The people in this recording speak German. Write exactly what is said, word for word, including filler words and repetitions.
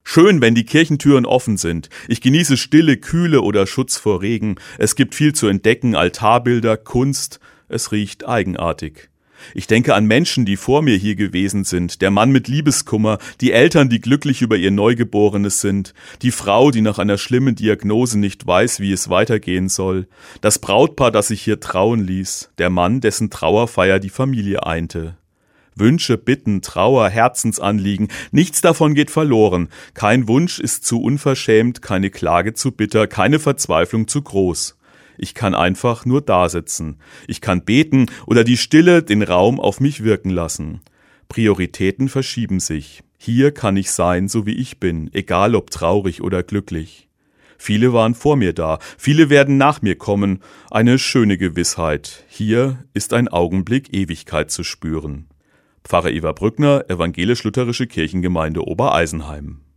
Schön, wenn die Kirchentüren offen sind. Ich genieße Stille, Kühle oder Schutz vor Regen. Es gibt viel zu entdecken, Altarbilder, Kunst. Es riecht eigenartig. Ich denke an Menschen, die vor mir hier gewesen sind, der Mann mit Liebeskummer, die Eltern, die glücklich über ihr Neugeborenes sind, die Frau, die nach einer schlimmen Diagnose nicht weiß, wie es weitergehen soll, das Brautpaar, das sich hier trauen ließ, der Mann, dessen Trauerfeier die Familie einte. Wünsche, Bitten, Trauer, Herzensanliegen, nichts davon geht verloren. Kein Wunsch ist zu unverschämt, keine Klage zu bitter, keine Verzweiflung zu groß. Ich kann einfach nur dasitzen. Ich kann beten oder die Stille, den Raum auf mich wirken lassen. Prioritäten verschieben sich. Hier kann ich sein, so wie ich bin, egal ob traurig oder glücklich. Viele waren vor mir da, viele werden nach mir kommen. Eine schöne Gewissheit. Hier ist ein Augenblick Ewigkeit zu spüren. Pfarrer Ivar Brückner, Evangelisch-Lutherische Kirchengemeinde Obereisenheim.